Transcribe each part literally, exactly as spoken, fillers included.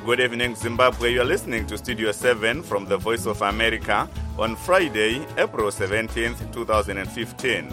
Good evening, Zimbabwe. You are listening to Studio seven from the Voice of America on Friday, April seventeenth, twenty fifteen.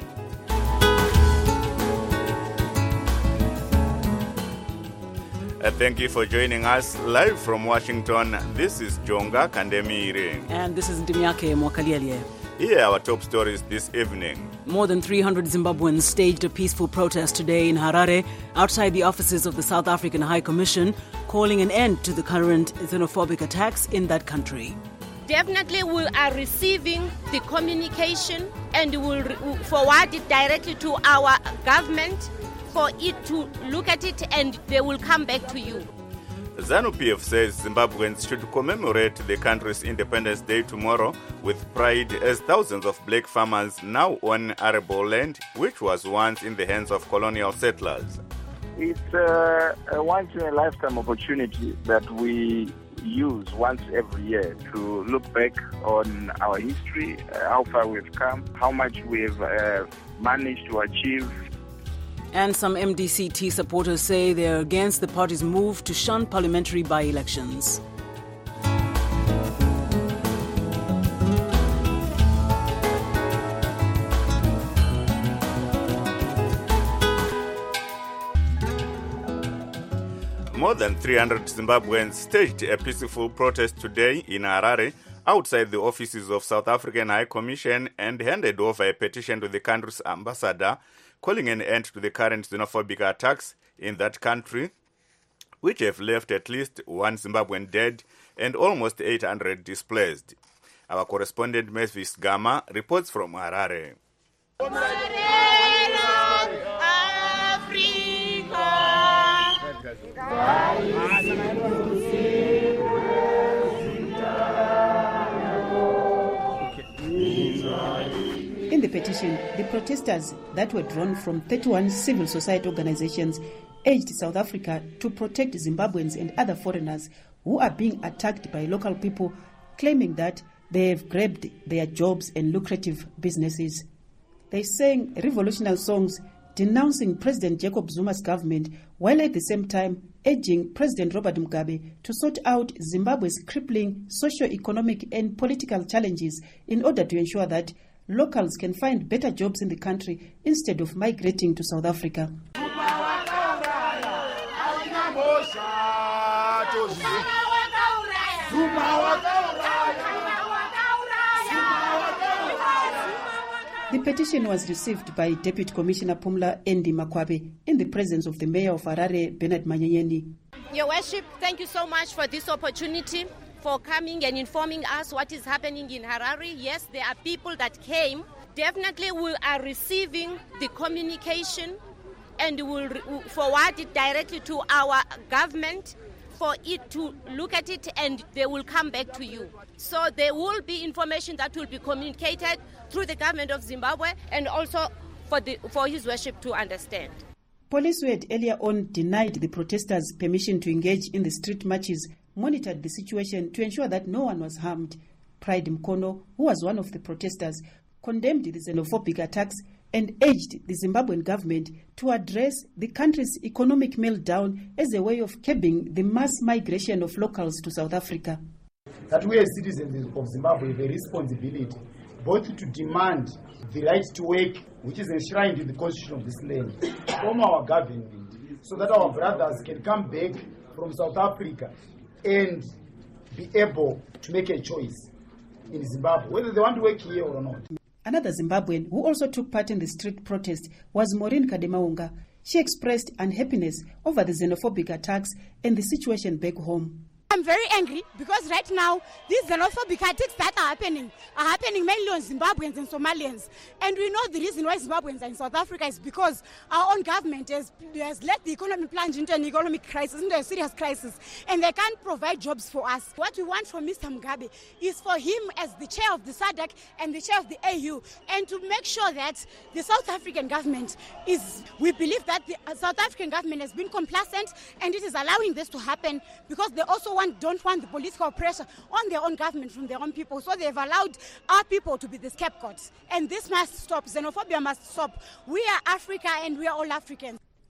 Uh, thank you for joining us live from Washington. This is Jonga Kandemire. And this is Ndimiake Mwakalialie. Here are our top stories this evening. More than three hundred Zimbabweans staged a peaceful protest today in Harare outside the offices of the South African High Commission, calling an end to the current xenophobic attacks in that country. Definitely we are receiving the communication and we will forward it directly to our government for it to look at it and they will come back to you. ZANU-P F says Zimbabweans should commemorate the country's Independence Day tomorrow with pride as thousands of black farmers now own arable land, which was once in the hands of colonial settlers. It's uh, a once-in-a-lifetime opportunity that we use once every year to look back on our history, uh, how far we've come, how much we've uh, managed to achieve. And some M D C T supporters say they're against the party's move to shun parliamentary by-elections. More than three hundred Zimbabweans staged a peaceful protest today in Harare outside the offices of South African High Commission and handed over a petition to the country's ambassador calling an end to the current xenophobic attacks in that country, which have left at least one Zimbabwean dead and almost eight hundred displaced. Our correspondent Mavis Gama reports from Harare. In the petition, the protesters that were drawn from thirty-one civil society organizations urged South Africa to protect Zimbabweans and other foreigners who are being attacked by local people, claiming that they have grabbed their jobs and lucrative businesses. They sang revolutionary songs denouncing President Jacob Zuma's government, while at the same time urging President Robert Mugabe to sort out Zimbabwe's crippling socio-economic and political challenges in order to ensure that locals can find better jobs in the country instead of migrating to South Africa. The petition was received by Deputy Commissioner Pumla Endi Makwabe in the presence of the Mayor of Harare, Bernard Manyenyeni. Your Worship, thank you so much for this opportunity, for coming and informing us what is happening in Harare. Yes, there are people that came. Definitely we are receiving the communication and we will forward it directly to our government for it to look at it and they will come back to you. So there will be information that will be communicated through the government of Zimbabwe and also for, the, for His Worship to understand. Police who had earlier on denied the protesters permission to engage in the street marches monitored the situation to ensure that no one was harmed. Pride Mkono, who was one of the protesters, condemned the xenophobic attacks and urged the Zimbabwean government to address the country's economic meltdown as a way of curbing the mass migration of locals to South Africa. That we as citizens of Zimbabwe have a responsibility both to demand the right to work, which is enshrined in the constitution of this land, from our government, so that our brothers can come back from South Africa and be able to make a choice in Zimbabwe, whether they want to work here or not. Another Zimbabwean who also took part in the street protest was Maureen Kademaunga. She expressed unhappiness over the xenophobic attacks and the situation back home. I'm very angry because right now these xenophobic attacks that are happening are happening mainly on Zimbabweans and Somalians. And we know the reason why Zimbabweans are in South Africa is because our own government has, has let the economy plunge into an economic crisis, into a serious crisis, and they can't provide jobs for us. What we want from Mister Mugabe is for him as the chair of the SADC and the chair of the A U, and to make sure that the South African government is, we believe that the South African government has been complacent and it is allowing this to happen because they also want don't want the political pressure on their own government from their own people. So they've allowed our people to be the scapegoats. And this must stop. Xenophobia must stop. We are Africa and we are all Africans.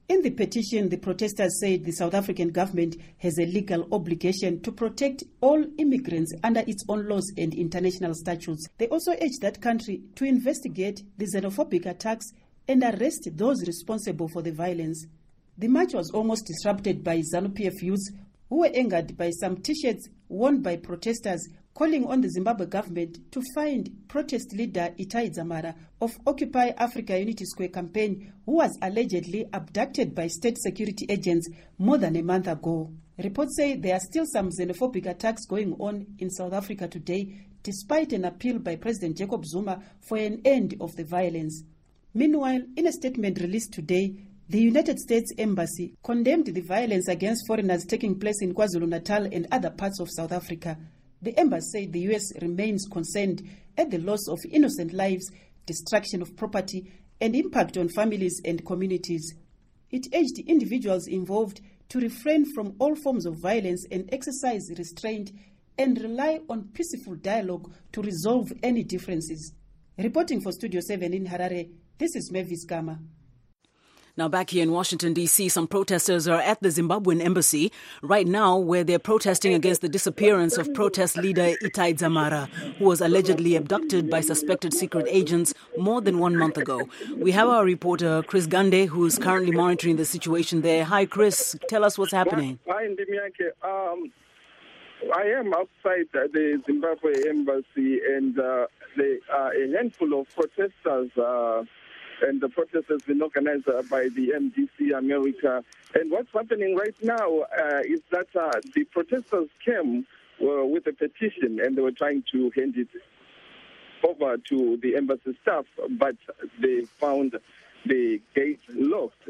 In the petition, the protesters said the South African government has a legal obligation to protect all immigrants under its own laws and international statutes. They also urged that country to investigate the xenophobic attacks and arrest those responsible for the violence. The march was almost disrupted by ZANU-P F youths who were angered by some T-shirts worn by protesters calling on the Zimbabwe government to find protest leader Itai Dzamara of Occupy Africa Unity Square campaign, who was allegedly abducted by state security agents more than a month ago. Reports say there are still some xenophobic attacks going on in South Africa today, despite an appeal by President Jacob Zuma for an end of the violence. Meanwhile, in a statement released today, the United States Embassy condemned the violence against foreigners taking place in KwaZulu-Natal and other parts of South Africa. The embassy said the U S remains concerned at the loss of innocent lives, destruction of property, and impact on families and communities. It urged individuals involved to refrain from all forms of violence and exercise restraint and rely on peaceful dialogue to resolve any differences. Reporting for Studio seven in Harare, this is Mavis Gama. Now back here in Washington, D C, some protesters are at the Zimbabwean embassy right now where they're protesting against the disappearance of protest leader Itai Dzamara, who was allegedly abducted by suspected secret agents more than one month ago. We have our reporter, Chris Gande, who's currently monitoring the situation there. Hi, Chris. Tell us what's happening. Hi, Ndimiake. Um, I am outside the Zimbabwe embassy, and uh, there are a handful of protesters uh, and the protest has been organized uh, by the M D C America. And what's happening right now uh, is that uh, the protesters came uh, with a petition and they were trying to hand it over to the embassy staff, but they found the gate locked.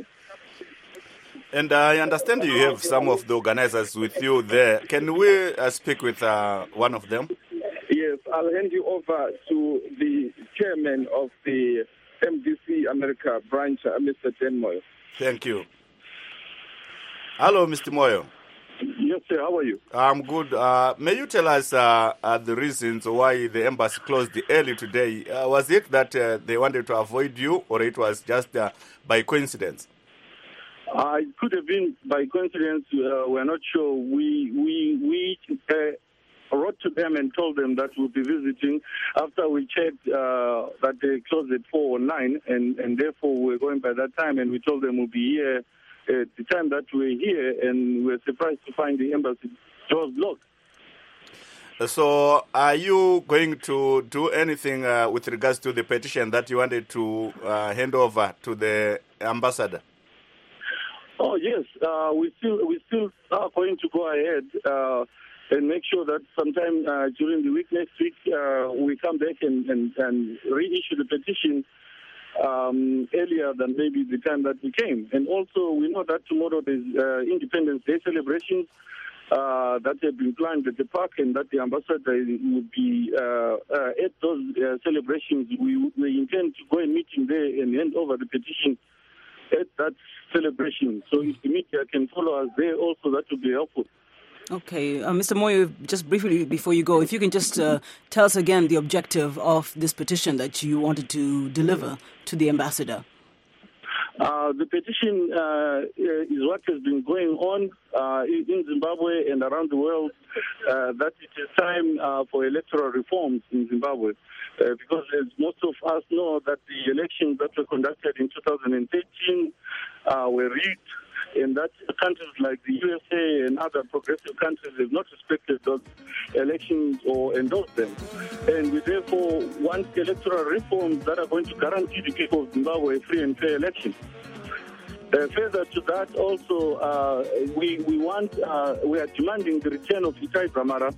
And I understand you have some of the organizers with you there. Can we uh, speak with uh, one of them? Yes, I'll hand you over to the chairman of the M D C America branch, uh, Mister Dan Moyo. Thank you. Hello, Mister Moyo. Yes, sir. How are you? I'm good. Uh, may you tell us uh, uh, the reasons why the embassy closed early today? Uh, was it that uh, they wanted to avoid you, or it was just uh, by coincidence? Uh, it could have been by coincidence. Uh, we're not sure. We we we uh, wrote to them and told them that we'll be visiting. After we checked uh, that they closed at four or nine, and, and therefore we're going by that time, and we told them we'll be here at the time that we're here, and we're surprised to find the embassy doors locked. So are you going to do anything uh, with regards to the petition that you wanted to uh, hand over to the ambassador? Oh, yes. Uh, we still we still are going to go ahead uh, and make sure that sometime uh, during the week, next week, uh, we come back and, and, and reissue the petition um, earlier than maybe the time that we came. And also, we know that tomorrow there's uh, Independence Day celebrations uh, that have been planned at the park, and that the ambassador will be uh, uh, at those uh, celebrations. We, we intend to go and meet him there and hand over the petition at that celebration. So if the media can follow us there also, that would be helpful. Okay. Uh, Mister Moyo, just briefly before you go, if you can just uh, tell us again the objective of this petition that you wanted to deliver to the ambassador. Uh, the petition uh, is what has been going on uh, in Zimbabwe and around the world, uh, that it is time uh, for electoral reforms in Zimbabwe. Uh, because as most of us know that the elections that were conducted in two thousand thirteen uh, were rigged, and that countries like the U S A and other progressive countries have not respected those elections or endorsed them. And we therefore want electoral reforms that are going to guarantee the people of Zimbabwe a free and fair election. Uh, further to that, also, uh, we, we want, uh, we are demanding the return of Itai Dzamara,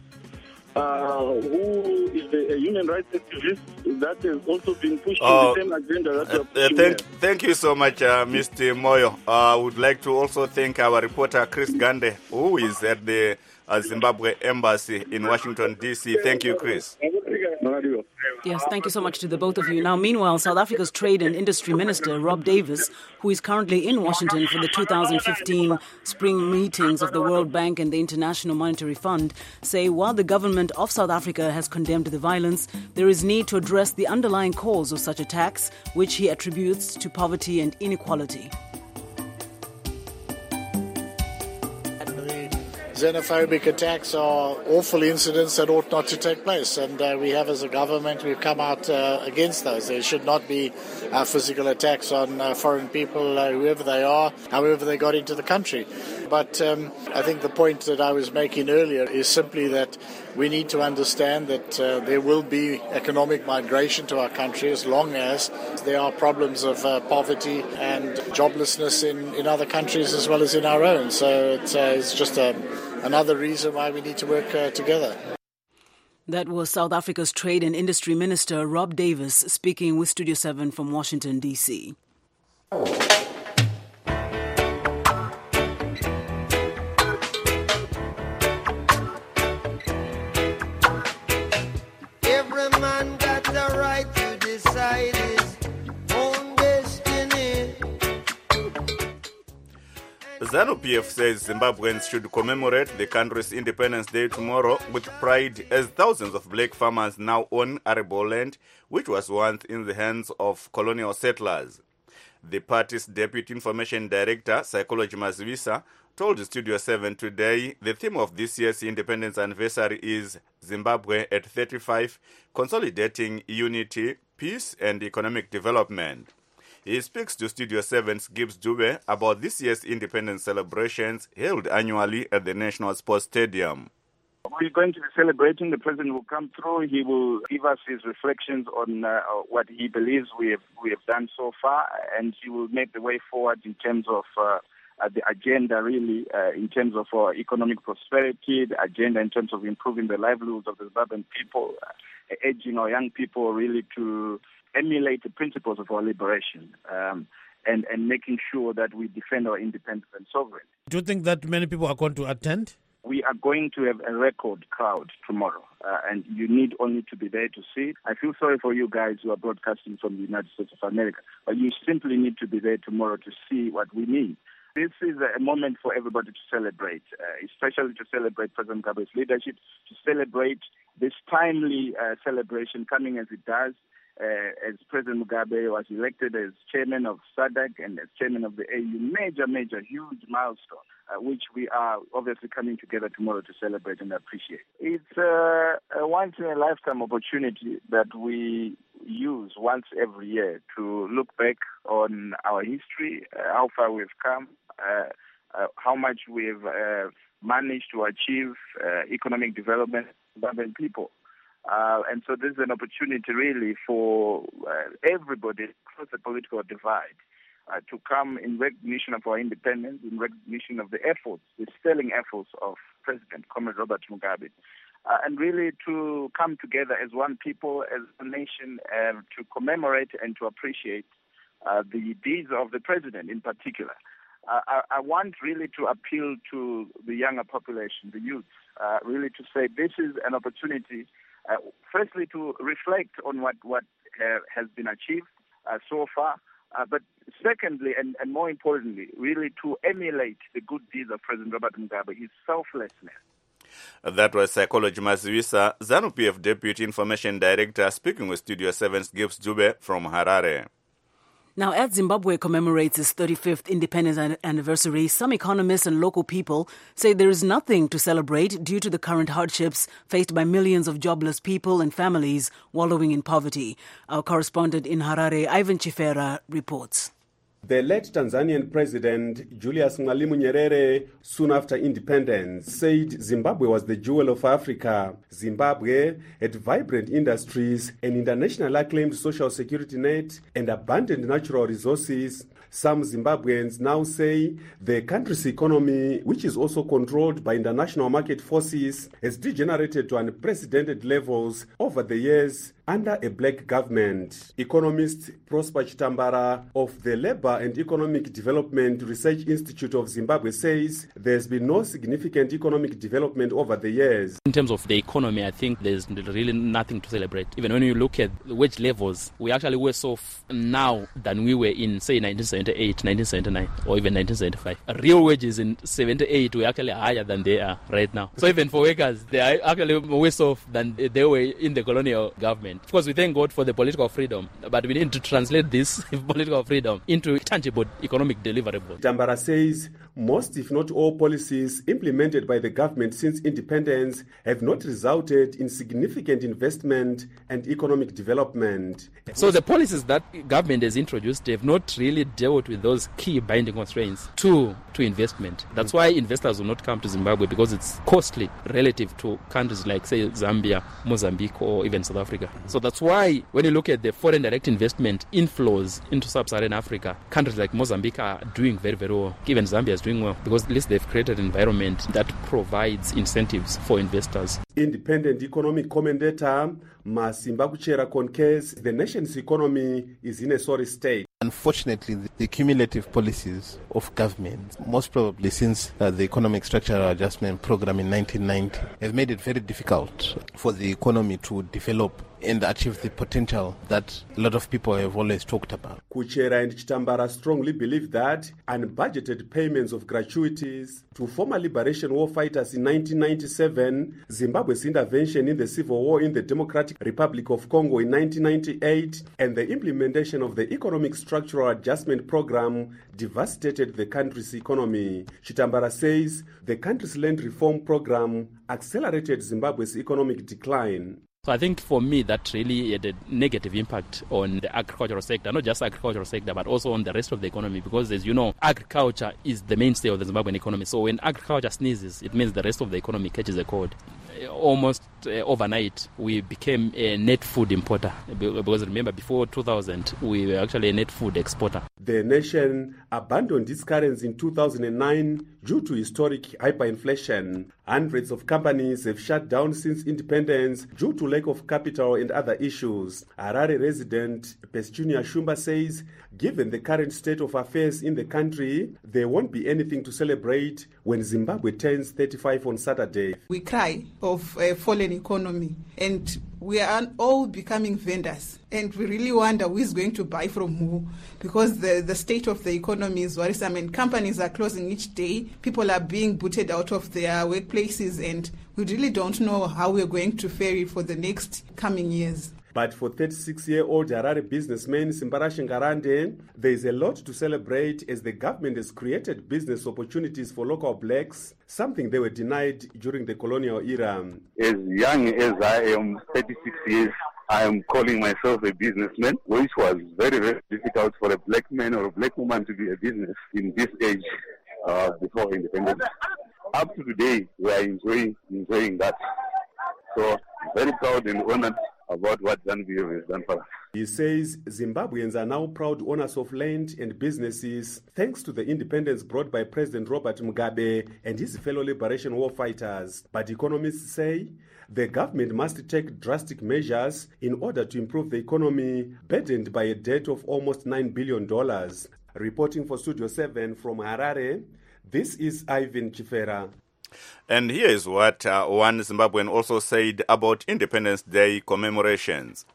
Uh, who is a, a human rights activist that has also been pushing uh, the same agenda that we are pushing. Uh, thank, thank you so much, uh, Mister Moyo. I uh, would like to also thank our reporter, Chris Gande, who is at the uh, Zimbabwe Embassy in Washington, D C. Thank you, Chris. Yes, thank you so much to the both of you. Now, meanwhile, South Africa's Trade and Industry Minister, Rob Davis, who is currently in Washington for the two thousand fifteen spring meetings of the World Bank and the International Monetary Fund, say while the government of South Africa has condemned the violence, there is need to address the underlying cause of such attacks, which he attributes to poverty and inequality. Xenophobic attacks are awful incidents that ought not to take place, and uh, we have, as a government, we've come out uh, against those. There should not be uh, physical attacks on uh, foreign people, uh, whoever they are, however they got into the country. But um, I think the point that I was making earlier is simply that we need to understand that uh, there will be economic migration to our country as long as there are problems of uh, poverty and joblessness in, in other countries as well as in our own. So it's, uh, it's just a, another reason why we need to work uh, together. That was South Africa's Trade and Industry Minister Rob Davis speaking with Studio seven from Washington, D C. ZANU-P F says Zimbabweans should commemorate the country's Independence Day tomorrow with pride, as thousands of black farmers now own arable land, which was once in the hands of colonial settlers. The party's Deputy Information Director, Psychology Mazivisa, told Studio seven today the theme of this year's independence anniversary is Zimbabwe at thirty-five, consolidating unity, peace and economic development. He speaks to Studio seven's Gibbs Dube about this year's independence celebrations held annually at the National Sports Stadium. We're going to be celebrating. The president will come through. He will give us his reflections on uh, what he believes we have we have done so far, and he will make the way forward in terms of uh, uh, the agenda, really, uh, in terms of uh, economic prosperity, the agenda in terms of improving the livelihoods of the Zimbabwean people, uh, urging our young people really to emulate the principles of our liberation, um, and, and making sure that we defend our independence and sovereignty. Do you think that many people are going to attend? We are going to have a record crowd tomorrow, uh, and you need only to be there to see it. I feel sorry for you guys who are broadcasting from the United States of America, but you simply need to be there tomorrow to see what we need. This is a moment for everybody to celebrate, uh, especially to celebrate President Mugabe's leadership, to celebrate this timely uh, celebration coming as it does. Uh, as President Mugabe was elected as chairman of SADC and as chairman of the A U, major, major, huge milestone, uh, which we are obviously coming together tomorrow to celebrate and appreciate. It's uh, a once-in-a-lifetime opportunity that we use once every year to look back on our history, uh, how far we've come, uh, uh, how much we've uh, managed to achieve uh, economic development for Zimbabwean people. Uh, and so this is an opportunity really for uh, everybody across the political divide uh, to come in recognition of our independence, in recognition of the efforts, the sterling efforts of President Comrade Robert Mugabe, uh, and really to come together as one people, as a nation, uh, to commemorate and to appreciate uh, the deeds of the President in particular. Uh, I, I want really to appeal to the younger population, the youth, uh, really to say this is an opportunity Uh, firstly, to reflect on what, what uh, has been achieved uh, so far, uh, but secondly, and, and more importantly, really to emulate the good deeds of President Robert Mugabe, his selflessness. That was Psychology Mazivisa, ZANU-P F Deputy Information Director, speaking with Studio seven's Gibbs Dube from Harare. Now, as Zimbabwe commemorates its thirty-fifth independence anniversary, some economists and local people say there is nothing to celebrate due to the current hardships faced by millions of jobless people and families wallowing in poverty. Our correspondent in Harare, Ivan Chifera, reports. The late Tanzanian President Julius Mwalimu Nyerere, soon after independence, said Zimbabwe was the jewel of Africa. Zimbabwe had vibrant industries, an internationally acclaimed social security net, and abundant natural resources. Some Zimbabweans now say the country's economy, which is also controlled by international market forces, has degenerated to unprecedented levels over the years under a black government. Economist Prosper Chitambara of the Labour and Economic Development Research Institute of Zimbabwe says there's been no significant economic development over the years. In terms of the economy, I think there's really nothing to celebrate. Even when you look at the wage levels, we actually worse off now than we were in, say, nineteen seventy-eight, nineteen seventy-nine, or even nineteen seventy-five. Real wages in seventy-eight were actually higher than they are right now. So even for workers, they are actually worse off than they were in the colonial government. Of course, we thank God for the political freedom, but we need to translate this political freedom into tangible economic deliverables. Tambara says most, if not all, policies implemented by the government since independence have not resulted in significant investment and economic development. So the policies that government has introduced have not really dealt with those key binding constraints to, to investment. That's why investors will not come to Zimbabwe, because it's costly relative to countries like, say, Zambia, Mozambique, or even South Africa. So that's why when you look at the foreign direct investment inflows into sub-Saharan Africa, countries like Mozambique are doing very, very well. Even Zambia is doing well, because at least they've created an environment that provides incentives for investors. Independent economic commentator Masimba Kuchera concurs the nation's economy is in a sorry state. Unfortunately, the, the cumulative policies of government, most probably since uh, the Economic Structural Adjustment Program in nineteen ninety, have made it very difficult for the economy to develop and achieve the potential that a lot of people have always talked about. Kuchera and Chitambara strongly believe that unbudgeted payments of gratuities to former liberation war fighters in nineteen ninety-seven, Zimbabwe's intervention in the civil war in the Democratic Republic of Congo in nineteen ninety-eight, and the implementation of the Economic Structural Adjustment Program devastated the country's economy. Chitambara says the country's land reform program accelerated Zimbabwe's economic decline. So I think for me that really had a negative impact on the agricultural sector, not just agricultural sector, but also on the rest of the economy, because as you know, agriculture is the mainstay of the Zimbabwean economy. So when agriculture sneezes, it means the rest of the economy catches a cold. Almost uh, overnight, we became a net food importer, because remember, before two thousand, we were actually a net food exporter. The nation abandoned its currency in two thousand nine due to historic hyperinflation. Hundreds of companies have shut down since independence due to lack of capital and other issues. Harare resident Pestunia Shumba says, given the current state of affairs in the country, there won't be anything to celebrate when Zimbabwe turns thirty-five on Saturday. We cry of a fallen economy, and we are all becoming vendors, and we really wonder who is going to buy from who, because the, the state of the economy is worrisome, and companies are closing each day. People are being booted out of their workplaces, and we really don't know how we're going to fare for the next coming years. But for thirty-six-year-old Harare businessman Simbara Shingarande, there is a lot to celebrate, as the government has created business opportunities for local blacks, something they were denied during the colonial era. As young as I am, thirty-six years, I am calling myself a businessman, which was very, very difficult for a black man or a black woman to be a business in this age uh, before independence. Up to today, we are enjoying, enjoying that. So, very proud and honored about what Zambia has done for us. He says Zimbabweans are now proud owners of land and businesses thanks to the independence brought by President Robert Mugabe and his fellow liberation war fighters. But economists say the government must take drastic measures in order to improve the economy burdened by a debt of almost nine billion dollars. Reporting for Studio seven from Harare, this is Ivan Chifera. And here is what uh, one Zimbabwean also said about Independence Day commemorations.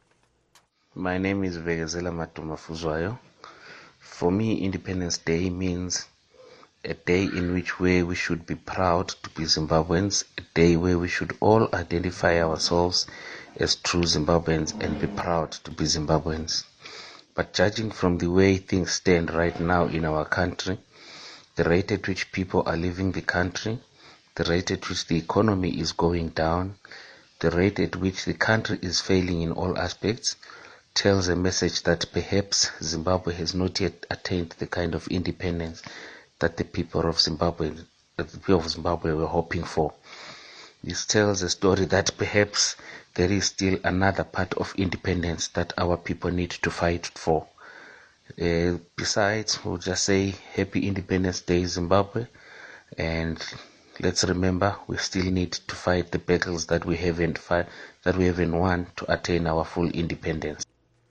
My name is Vegazela Matumafuzwayo. For me, Independence Day means a day in which way we should be proud to be Zimbabweans, a day where we should all identify ourselves as true Zimbabweans and be proud to be Zimbabweans. But judging from the way things stand right now in our country, the rate at which people are leaving the country, the rate at which the economy is going down, the rate at which the country is failing in all aspects, tells a message that perhaps Zimbabwe has not yet attained the kind of independence that the people of Zimbabwe, that the people of Zimbabwe were hoping for. This tells a story that perhaps there is still another part of independence that our people need to fight for. Uh, besides, we'll just say Happy Independence Day, Zimbabwe, and let's remember, we still need to fight the battles that we haven't fight, that we haven't won to attain our full independence.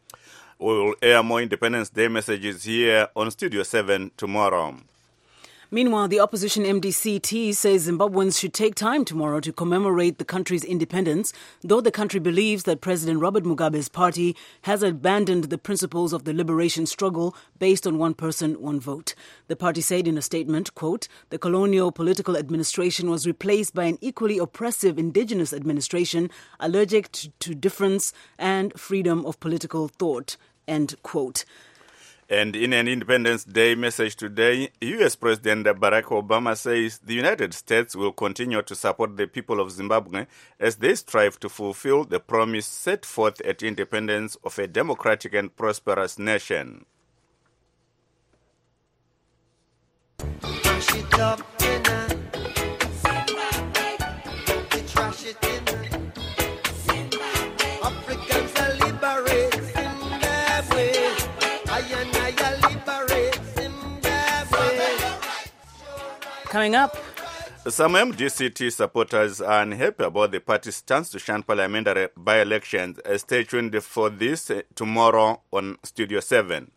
We will air more Independence Day messages here on Studio seven tomorrow. Meanwhile, the opposition M D C T says Zimbabweans should take time tomorrow to commemorate the country's independence, though the country believes that President Robert Mugabe's party has abandoned the principles of the liberation struggle based on one person, one vote. The party said in a statement, quote, "The colonial political administration was replaced by an equally oppressive indigenous administration allergic to, to difference and freedom of political thought," end quote. And in an Independence Day message today, U S President Barack Obama says the United States will continue to support the people of Zimbabwe as they strive to fulfill the promise set forth at independence of a democratic and prosperous nation. Coming up, some M D C T supporters are unhappy about the party's stance to shun parliamentary by-elections. Stay tuned for this tomorrow on Studio seven.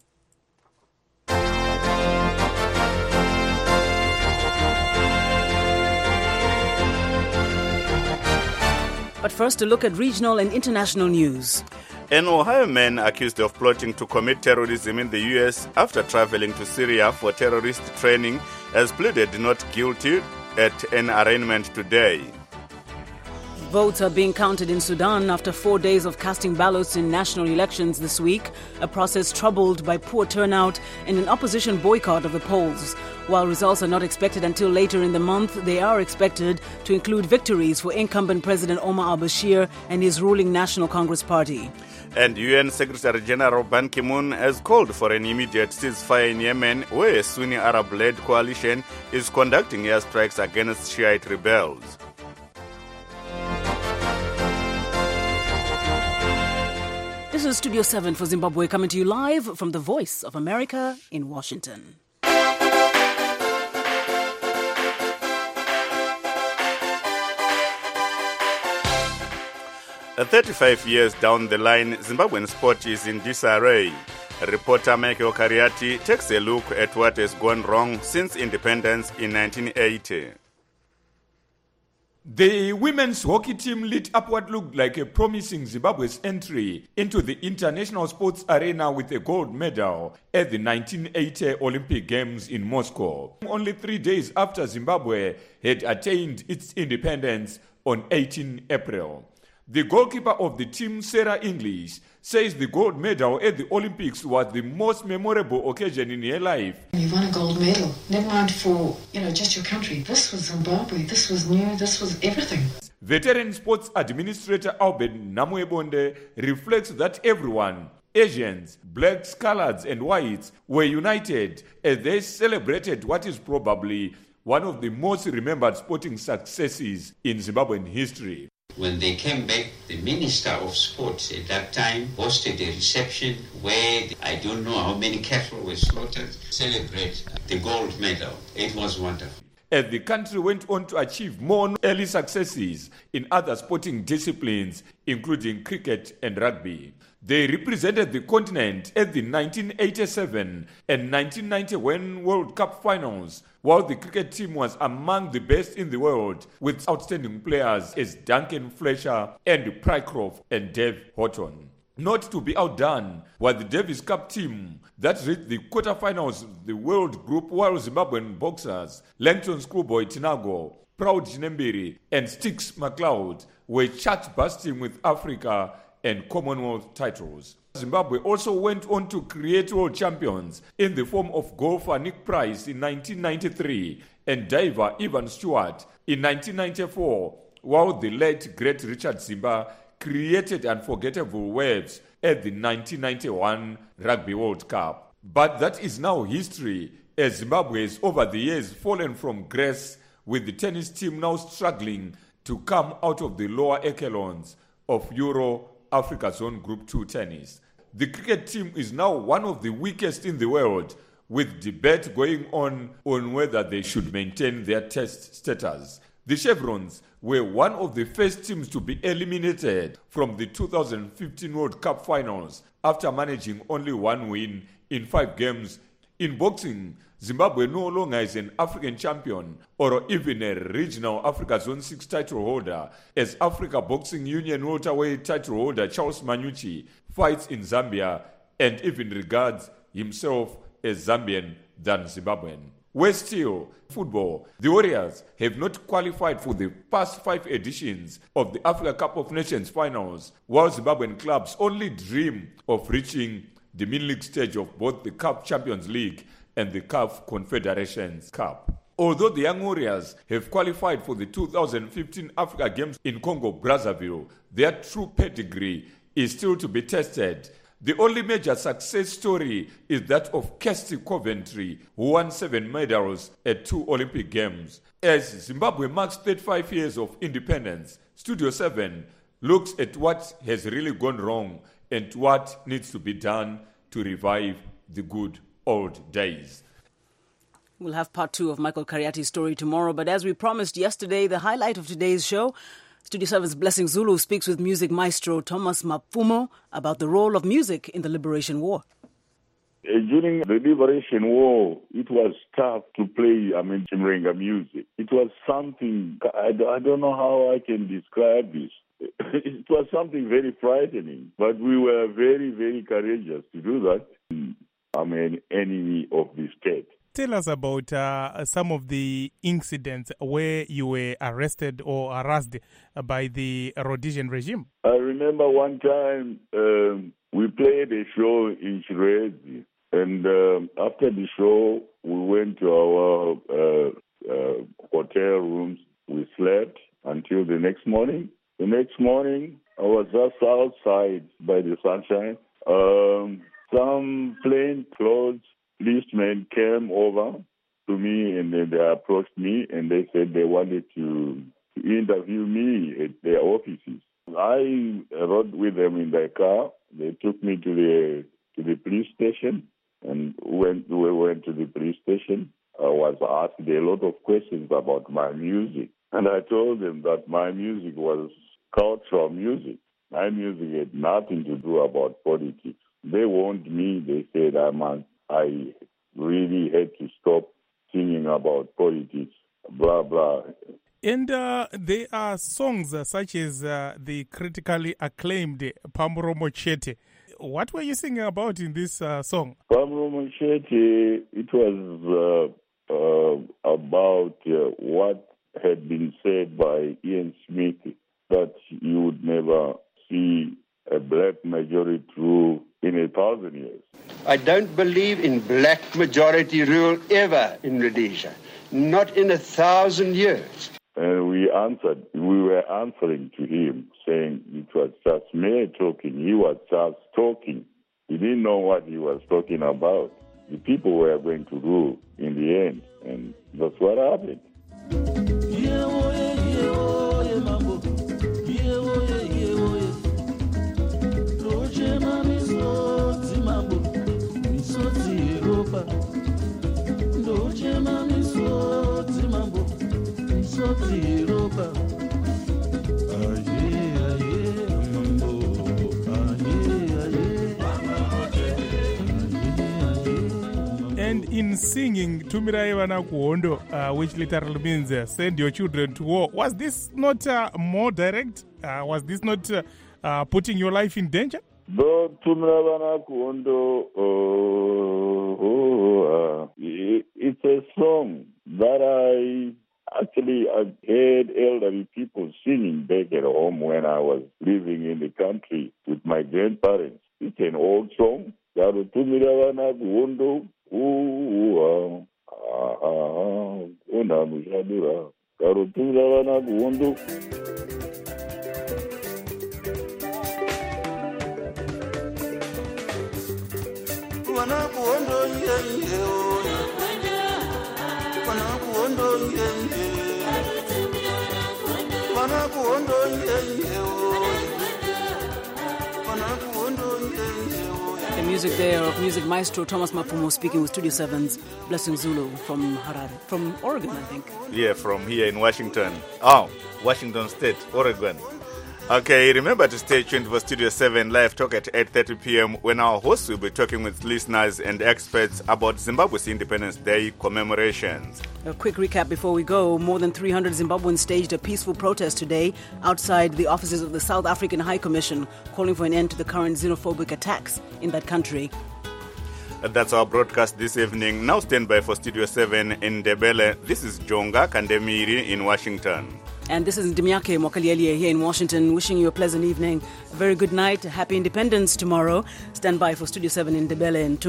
But first, a look at regional and international news. An Ohio man accused of plotting to commit terrorism in the U S after traveling to Syria for terrorist training has pleaded not guilty at an arraignment today. Votes are being counted in Sudan after four days of casting ballots in national elections this week, a process troubled by poor turnout and an opposition boycott of the polls. While results are not expected until later in the month, they are expected to include victories for incumbent President Omar al-Bashir and his ruling National Congress Party. And U N Secretary General Ban Ki-moon has called for an immediate ceasefire in Yemen, where a Sunni Arab-led coalition is conducting airstrikes against Shiite rebels. This is Studio seven for Zimbabwe, coming to you live from the Voice of America in Washington. thirty-five years down the line, Zimbabwean sport is in disarray. Reporter Michael Kariati takes a look at what has gone wrong since independence in nineteen eighty. The women's hockey team lit up what looked like a promising Zimbabwe's entry into the international sports arena with a gold medal at the nineteen eighty Olympic Games in Moscow. Only three days after Zimbabwe had attained its independence on the eighteenth of April. The goalkeeper of the team, Sarah English, says the gold medal at the Olympics was the most memorable occasion in her life. You won a gold medal, never mind for, you know, just your country. This was Zimbabwe, this was new, this was everything. Veteran sports administrator Albert Namwebonde reflects that everyone, Asians, blacks, coloreds and whites, were united as they celebrated what is probably one of the most remembered sporting successes in Zimbabwean history. When they came back, the Minister of Sports at that time hosted a reception where I don't know how many cattle were slaughtered to celebrate the gold medal. It was wonderful. As the country went on to achieve more early successes in other sporting disciplines, including cricket and rugby. They represented the continent at the nineteen eighty-seven and nineteen ninety-one World Cup finals, while the cricket team was among the best in the world, with outstanding players as Duncan Fletcher, Andy Pycroft and Dave Horton. Not to be outdone was the Davis Cup team that reached the quarterfinals of the World Group, while Zimbabwean boxers Langton Schoolboy Tinago, Proud Chinembiri and Sticks McLeod were chart-busting with Africa and Commonwealth titles. Zimbabwe also went on to create world champions in the form of golfer Nick Price in nineteen ninety-three and diver Evan Stewart in nineteen ninety-four, while the late great Richard Zimba created unforgettable waves at the nineteen ninety-one Rugby World Cup. But that is now history, as Zimbabwe has over the years fallen from grace, with the tennis team now struggling to come out of the lower echelons of Euro Africa Zone Group two tennis. The cricket team is now one of the weakest in the world, with debate going on on whether they should maintain their test status. The Chevrons were one of the first teams to be eliminated from the two thousand fifteen World Cup finals after managing only one win in five games. In boxing, Zimbabwe no longer is an African champion or even a regional Africa Zone six title holder, as Africa Boxing Union welterweight title holder Charles Manyuchi fights in Zambia and even regards himself as Zambian than Zimbabwean. Worse still, football. The Warriors have not qualified for the past five editions of the Africa Cup of Nations finals, while Zimbabwean clubs only dream of reaching the mid-league stage of both the C A F Champions League and the C A F Confederations Cup. Although the Young Warriors have qualified for the two thousand fifteen Africa Games in Congo-Brazzaville, their true pedigree is still to be tested. The only major success story is that of Kirsty Coventry, who won seven medals at two Olympic Games. As Zimbabwe marks thirty-five years of independence, Studio seven looks at what has really gone wrong and what needs to be done to revive the good old days. We'll have part two of Michael Kariati's story tomorrow, but as we promised yesterday, the highlight of today's show, Studio seven's Blessing Zulu speaks with music maestro Thomas Mapfumo about the role of music in the Liberation War. Uh, during the Liberation War, it was tough to play, I mean, Chimrenga music. It was something, I, I don't know how I can describe this. It was something very frightening, but we were very, very courageous to do that. I'm an enemy of the state. Tell us about uh, some of the incidents where you were arrested or harassed by the Rhodesian regime. I remember one time um, we played a show in Shirezi, and um, after the show, we went to our uh, uh, hotel rooms. We slept until the next morning. The next morning, I was just outside by the sunshine. Um, some plain clothes policemen came over to me and then they approached me and they said they wanted to interview me at their offices. I rode with them in their car. They took me to the to the police station, and when we went to the police station, I was asked a lot of questions about my music. And I told them that my music was cultural music. My music had nothing to do about politics. They warned me. They said I must I really had to stop singing about politics, blah, blah. And uh, there are songs uh, such as uh, the critically acclaimed Pamromo Chete. What were you singing about in this uh, song? Pamromo Chete, it was uh, uh, about uh, what had been said by Ian Smith, that you would never see a black majority rule in a thousand years. I don't believe in black majority rule ever in Rhodesia, not in a thousand years. And we answered, we were answering to him, saying it was just mere talking. He was just talking. He didn't know what he was talking about. The people were going to rule in the end, and that's what happened. And in singing Tumiraye Vana Kuhondo, uh, which literally means uh, send your children to war, was this not uh, more direct? Uh, was this not uh, uh, putting your life in danger? Though Tumiraye Vana Kuhondo, uh, oh, uh, it's a song that I actually I heard elderly people singing back at home when I was living in the country with my grandparents. It's an old song. Tumiraye Vana Kuhondo. Ooh, ah, ah, ah, una mushadura, karutura na kuundu. Wana kuondo yeye, wana kuondo yeye, wana kuondo yeye, wana kuondo yeye. The music there of music maestro Thomas Mapfumo speaking with Studio seven's Blessing Zulu from Harare, from Oregon, I think. Yeah, from here in Washington. Oh, Washington State, Oregon. Okay, remember to stay tuned for Studio seven Live Talk at eight thirty p.m. when our hosts will be talking with listeners and experts about Zimbabwe's Independence Day commemorations. A quick recap before we go. More than three hundred Zimbabweans staged a peaceful protest today outside the offices of the South African High Commission, calling for an end to the current xenophobic attacks in that country. That's our broadcast this evening. Now stand by for Studio seven in Ndebele. This is Jonga Kandemiri in Washington. And this is Ndimiake Mwakalieli here in Washington, wishing you a pleasant evening, a very good night, happy Independence tomorrow. Stand by for Studio seven in Ndebele.